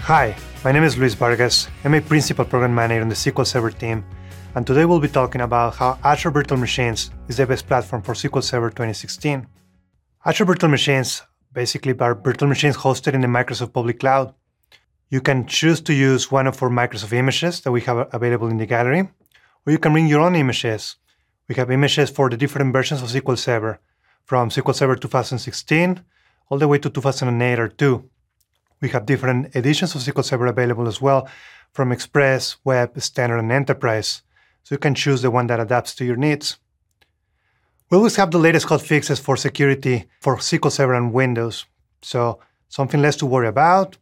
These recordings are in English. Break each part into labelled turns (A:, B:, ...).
A: Hi, my name is Luis Vargas. I'm a Principal Program Manager on the SQL Server team, and today we'll be talking about how Azure Virtual Machines is the best platform for SQL Server 2016. Azure Virtual Machines basically are virtual machines hosted in the Microsoft Public Cloud. You can choose to use one of our Microsoft images that we have available in the gallery, or you can bring your own images. We have images for the different versions of SQL Server, from SQL Server 2016 all the way to 2008 or 2. We have different editions of SQL Server available as well, from Express, Web, Standard, and Enterprise. So you can choose the one that adapts to your needs. We always have the latest hotfixes for security for SQL Server and Windows. So something less to worry about.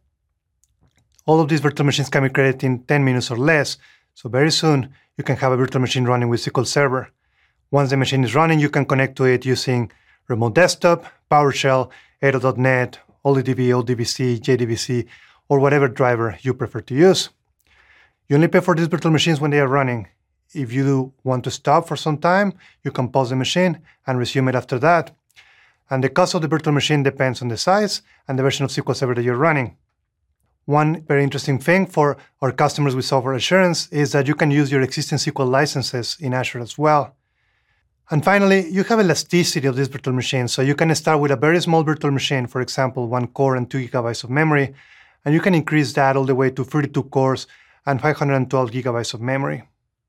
A: All of these virtual machines can be created in 10 minutes or less. So very soon, you can have a virtual machine running with SQL Server. Once the machine is running, you can connect to it using Remote Desktop, PowerShell, ADO.NET, OLEDB, ODBC, JDBC, or whatever driver you prefer to use. You only pay for these virtual machines when they are running. If you want to stop for some time, you can pause the machine and resume it after that. And the cost of the virtual machine depends on the size and the version of SQL Server that you're running. One very interesting thing for our customers with software assurance is that you can use your existing SQL licenses in Azure as well. And finally, you have elasticity of these virtual machines. So you can start with a very small virtual machine, for example, 1 core and 2 gigabytes of memory, and you can increase that all the way to 32 cores and 512 gigabytes of memory.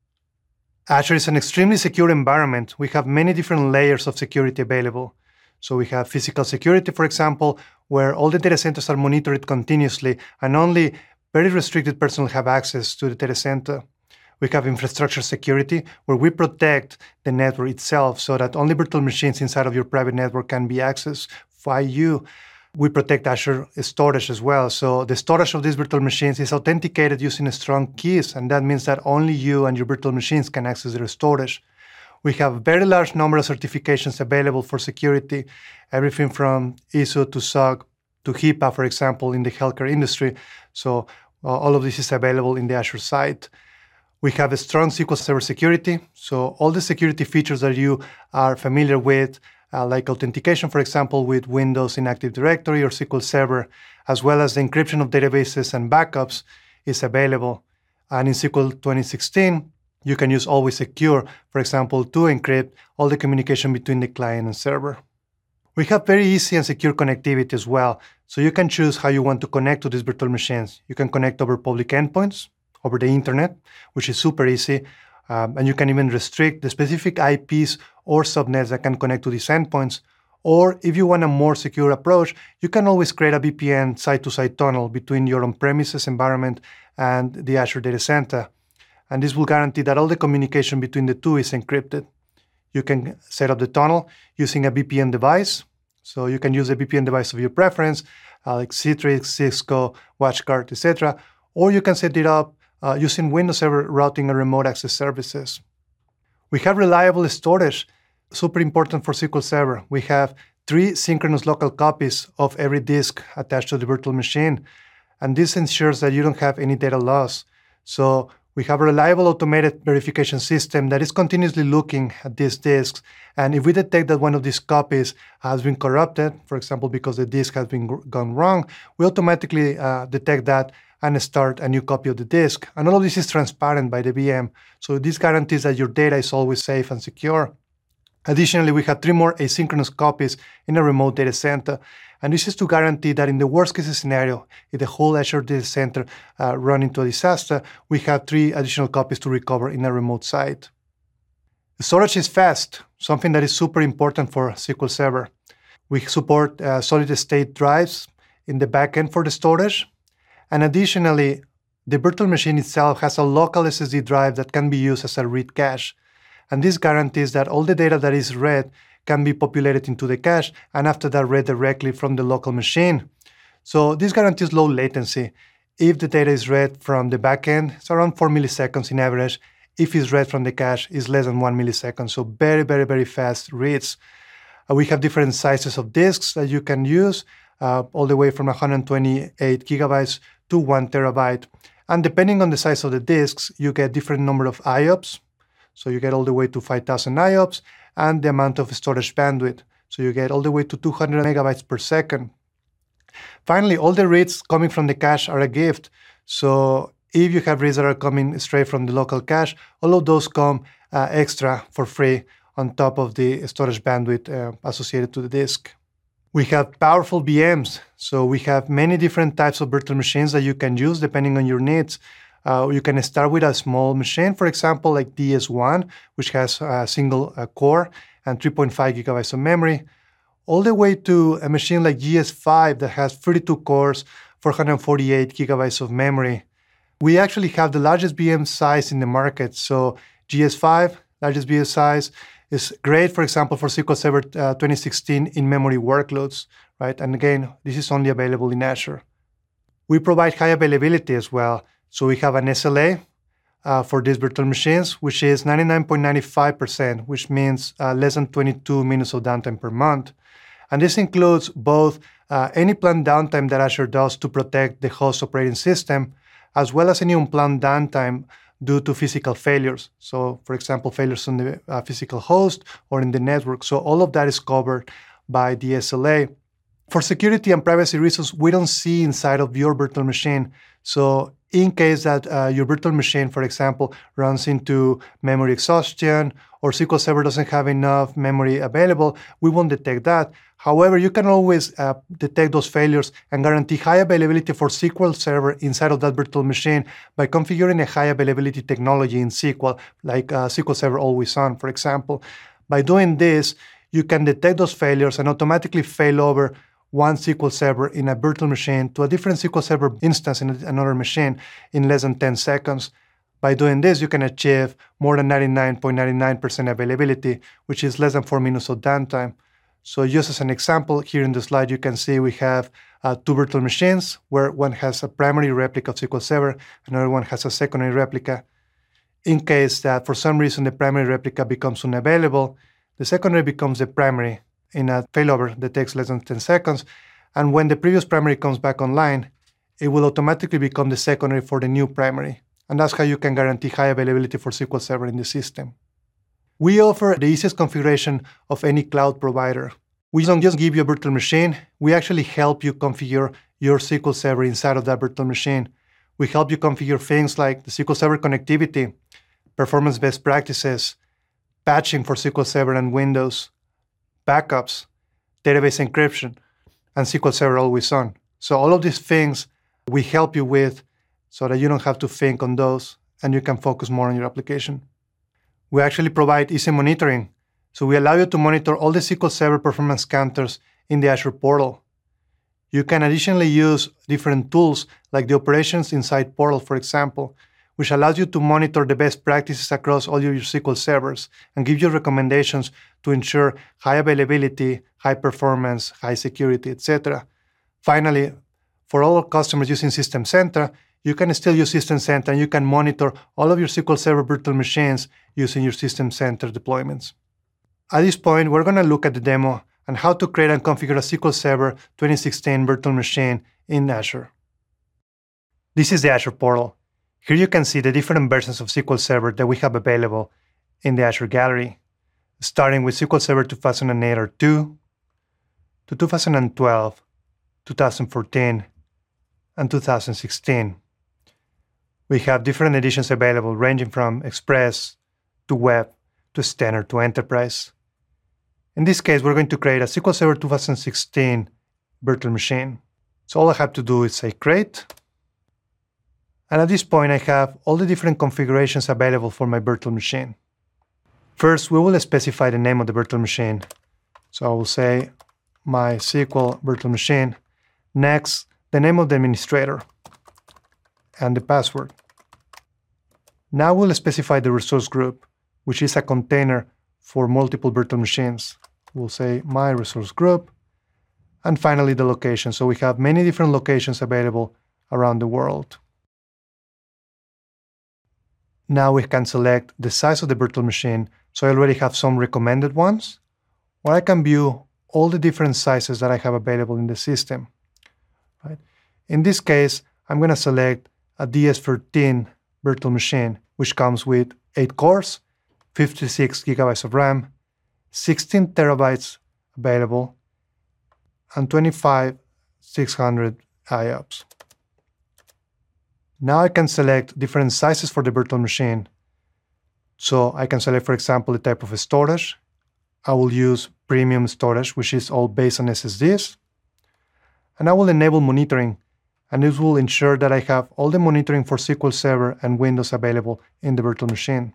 A: Azure is an extremely secure environment. We have many different layers of security available. So we have physical security, for example, where all the data centers are monitored continuously and only very restricted personnel have access to the data center. We have infrastructure security, where we protect the network itself so that only virtual machines inside of your private network can be accessed by you. We protect Azure storage as well. So the storage of these virtual machines is authenticated using strong keys, and that means that only you and your virtual machines can access their storage. We have a very large number of certifications available for security, everything from ISO to SOC to HIPAA, for example, in the healthcare industry. So all of this is available in the Azure site. We have a strong SQL Server security, so all the security features that you are familiar with, like authentication, for example, with Windows in Active Directory or SQL Server, as well as the encryption of databases and backups, is available. And in SQL 2016, you can use Always Secure, for example, to encrypt all the communication between the client and server. We have very easy and secure connectivity as well, so you can choose how you want to connect to these virtual machines. You can connect over public endpoints, over the internet, which is super easy. And you can even restrict the specific IPs or subnets that can connect to these endpoints. Or if you want a more secure approach, you can always create a VPN site-to-site tunnel between your on-premises environment and the Azure data center. And this will guarantee that all the communication between the two is encrypted. You can set up the tunnel using a VPN device. So you can use a VPN device of your preference, like Citrix, Cisco, WatchGuard, etc. Or you can set it up using Windows Server routing and remote access services. We have reliable storage, super important for SQL Server. We have 3 synchronous local copies of every disk attached to the virtual machine, and this ensures that you don't have any data loss. So we have a reliable automated verification system that is continuously looking at these disks, and if we detect that one of these copies has been corrupted, for example, because the disk has been gone wrong, we automatically detect that and start a new copy of the disk. And all of this is transparent by the VM, so this guarantees that your data is always safe and secure. Additionally, we have 3 more asynchronous copies in a remote data center, and this is to guarantee that in the worst-case scenario, if the whole Azure data center run into a disaster, we have 3 additional copies to recover in a remote site. The storage is fast, something that is super important for SQL Server. We support solid-state drives in the backend for the storage. And additionally, the virtual machine itself has a local SSD drive that can be used as a read cache. And this guarantees that all the data that is read can be populated into the cache, and after that read directly from the local machine. So this guarantees low latency. If the data is read from the backend, it's around 4 milliseconds in average. If it's read from the cache, it's less than 1 millisecond. So very, very, very fast reads. We have different sizes of disks that you can use, all the way from 128 gigabytes to 1 terabyte. And depending on the size of the disks, you get different number of IOPS. So you get all the way to 5,000 IOPS, and the amount of storage bandwidth. So you get all the way to 200 megabytes per second. Finally, all the reads coming from the cache are a gift. So if you have reads that are coming straight from the local cache, all of those come extra for free on top of the storage bandwidth associated to the disk. We have powerful VMs. So we have many different types of virtual machines that you can use depending on your needs. You can start with a small machine, for example, like DS1, which has a single core and 3.5 gigabytes of memory, all the way to a machine like GS5 that has 32 cores, 448 gigabytes of memory. We actually have the largest VM size in the market. So GS5, largest VM size, is great, for example, for SQL Server 2016 in-memory workloads, right? And again, this is only available in Azure. We provide high availability as well. So we have an SLA for these virtual machines, which is 99.95%, which means less than 22 minutes of downtime per month. And this includes both any planned downtime that Azure does to protect the host operating system, as well as any unplanned downtime due to physical failures. So, for example, failures on the physical host or in the network. So all of that is covered by the SLA. For security and privacy reasons, we don't see inside of your virtual machine. So in case that your virtual machine, for example, runs into memory exhaustion or SQL Server doesn't have enough memory available, we won't detect that. However, you can always detect those failures and guarantee high availability for SQL Server inside of that virtual machine by configuring a high availability technology in SQL, like SQL Server Always On, for example. By doing this, you can detect those failures and automatically fail over one SQL Server in a virtual machine to a different SQL Server instance in another machine in less than 10 seconds. By doing this, you can achieve more than 99.99% availability, which is less than 4 minutes of downtime. So just as an example, here in the slide, you can see we have two virtual machines where one has a primary replica of SQL Server, another one has a secondary replica. In case that for some reason the primary replica becomes unavailable, the secondary becomes the primary in a failover that takes less than 10 seconds. And when the previous primary comes back online, it will automatically become the secondary for the new primary. And that's how you can guarantee high availability for SQL Server in the system. We offer the easiest configuration of any cloud provider. We don't just give you a virtual machine, we actually help you configure your SQL Server inside of that virtual machine. We help you configure things like the SQL Server connectivity, performance best practices, patching for SQL Server and Windows, backups, database encryption, and SQL Server Always On. So all of these things we help you with so that you don't have to think on those and you can focus more on your application. We actually provide easy monitoring. So we allow you to monitor all the SQL Server performance counters in the Azure portal. You can additionally use different tools like the Operations Insight portal, for example, which allows you to monitor the best practices across all your SQL servers and give you recommendations to ensure high availability, high performance, high security, etc. Finally, for all our customers using System Center, you can still use System Center and you can monitor all of your SQL Server virtual machines using your System Center deployments. At this point, we're going to look at the demo and how to create and configure a SQL Server 2016 virtual machine in Azure. This is the Azure portal. Here you can see the different versions of SQL Server that we have available in the Azure Gallery, starting with SQL Server 2008 or 2, to 2012, 2014, and 2016. We have different editions available ranging from Express to Web to Standard to Enterprise. In this case, we're going to create a SQL Server 2016 virtual machine. So all I have to do is say create. And at this point, I have all the different configurations available for my virtual machine. First, we will specify the name of the virtual machine. So I will say my SQL virtual machine. Next, the name of the administrator and the password. Now we'll specify the resource group, which is a container for multiple virtual machines. We'll say my resource group. And finally, the location. So we have many different locations available around the world. Now we can select the size of the virtual machine. So I already have some recommended ones, or I can view all the different sizes that I have available in the system. Right? In this case, I'm going to select a DS13 virtual machine, which comes with 8 cores, 56 gigabytes of RAM, 16 terabytes available, and 25 600 IOPS. Now I can select different sizes for the virtual machine. So I can select, for example, the type of storage. I will use premium storage, which is all based on SSDs. And I will enable monitoring, and this will ensure that I have all the monitoring for SQL Server and Windows available in the virtual machine.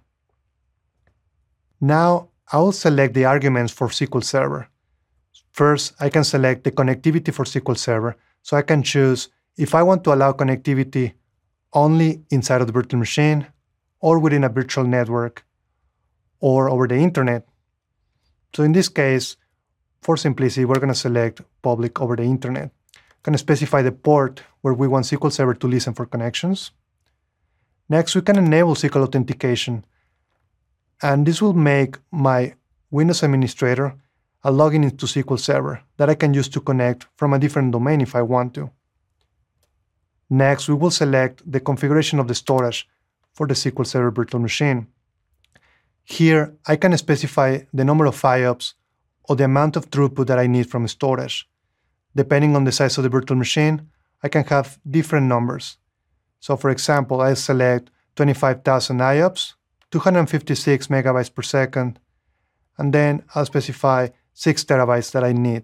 A: Now I will select the arguments for SQL Server. First, I can select the connectivity for SQL Server, so I can choose if I want to allow connectivity only inside of the virtual machine, or within a virtual network, or over the internet. So in this case, for simplicity, we're going to select public over the internet. I'm going to specify the port where we want SQL Server to listen for connections. Next, we can enable SQL authentication, and this will make my Windows administrator a login into SQL Server that I can use to connect from a different domain if I want to. Next, we will select the configuration of the storage for the SQL Server virtual machine. Here, I can specify the number of IOPS or the amount of throughput that I need from storage. Depending on the size of the virtual machine, I can have different numbers. So for example, I select 25,000 IOPS, 256 megabytes per second, and then I'll specify 6 terabytes that I need.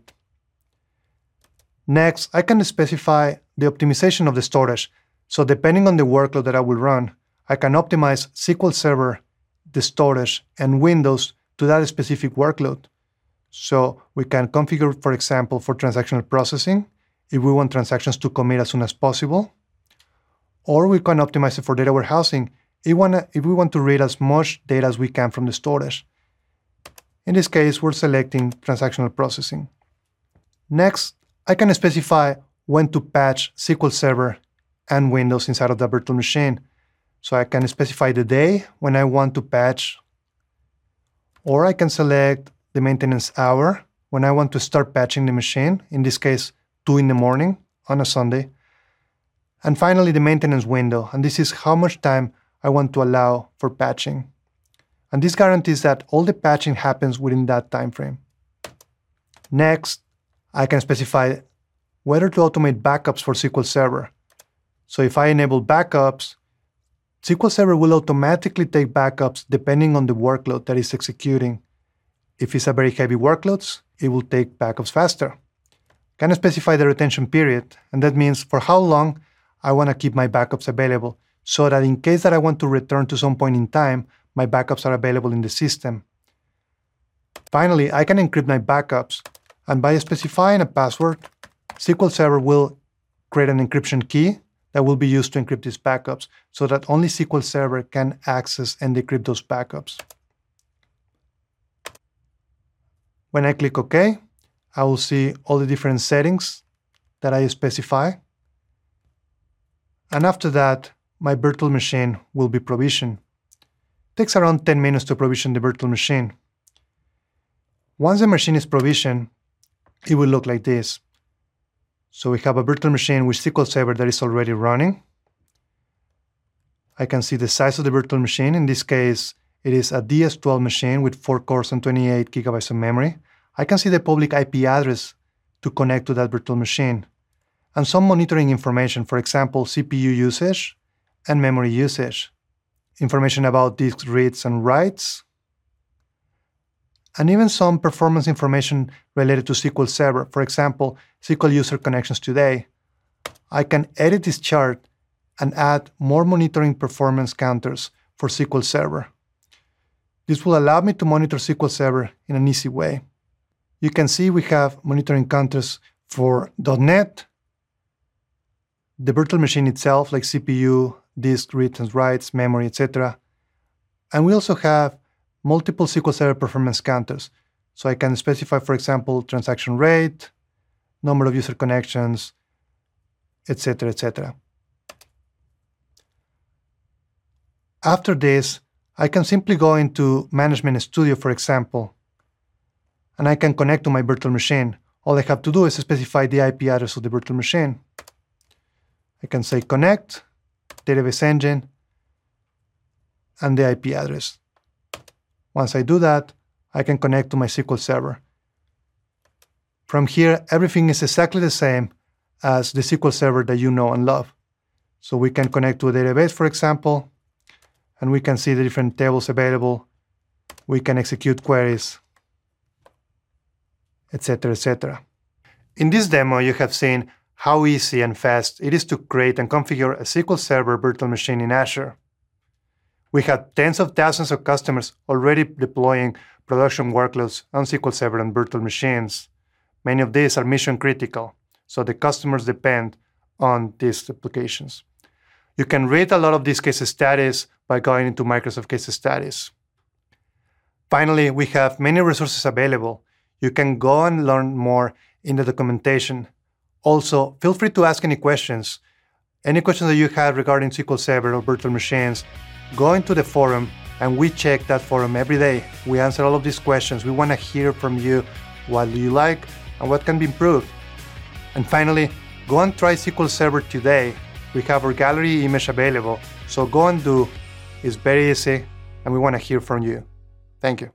A: Next, I can specify the optimization of the storage. So depending on the workload that I will run, I can optimize SQL Server, the storage, and Windows to that specific workload. So we can configure, for example, for transactional processing, if we want transactions to commit as soon as possible. Or we can optimize it for data warehousing if we want to read as much data as we can from the storage. In this case, we're selecting transactional processing. Next, I can specify when to patch SQL Server and Windows inside of the virtual machine. So I can specify the day when I want to patch, or I can select the maintenance hour when I want to start patching the machine, in this case, 2 in the morning on a Sunday. And finally, the maintenance window, and this is how much time I want to allow for patching. And this guarantees that all the patching happens within that time frame. Next, I can specify whether to automate backups for SQL Server. So if I enable backups, SQL Server will automatically take backups depending on the workload that is executing. If it's a very heavy workload, it will take backups faster. Can specify the retention period, and that means for how long I want to keep my backups available, so that in case that I want to return to some point in time, my backups are available in the system. Finally, I can encrypt my backups, and by specifying a password, SQL Server will create an encryption key that will be used to encrypt these backups, so that only SQL Server can access and decrypt those backups. When I click OK, I will see all the different settings that I specify. And after that, my virtual machine will be provisioned. It takes around 10 minutes to provision the virtual machine. Once the machine is provisioned, it will look like this. So we have a virtual machine with SQL Server that is already running. I can see the size of the virtual machine. In this case, it is a DS12 machine with 4 cores and 28 gigabytes of memory. I can see the public IP address to connect to that virtual machine, and some monitoring information, for example, CPU usage and memory usage, information about disk reads and writes, and even some performance information related to SQL Server, for example, SQL user connections today. I can edit this chart and add more monitoring performance counters for SQL Server. This will allow me to monitor SQL Server in an easy way. You can see we have monitoring counters for .NET, the virtual machine itself, like CPU, disk reads and writes, memory, etc. And we also have multiple SQL Server performance counters. So I can specify, for example, transaction rate, number of user connections, etc., etc. After this, I can simply go into Management Studio, for example, and I can connect to my virtual machine. All I have to do is specify the IP address of the virtual machine. I can say connect, database engine, and the IP address. Once I do that, I can connect to my SQL Server. From here, everything is exactly the same as the SQL Server that you know and love. So we can connect to a database, for example, and we can see the different tables available. We can execute queries, etc., etc. In this demo, you have seen how easy and fast it is to create and configure a SQL Server virtual machine in Azure. We have tens of thousands of customers already deploying production workloads on SQL Server and virtual machines. Many of these are mission critical, so the customers depend on these applications. You can read a lot of these case studies by going into Microsoft Case Studies. Finally, we have many resources available. You can go and learn more in the documentation. Also, feel free to ask any questions. Any questions that you have regarding SQL Server or virtual machines, go into the forum, and we check that forum every day. We answer all of these questions. We want to hear from you what do you like and what can be improved. And finally, go and try SQL Server today. We have our gallery image available, so go and do. It's very easy, and we want to hear from you. Thank you.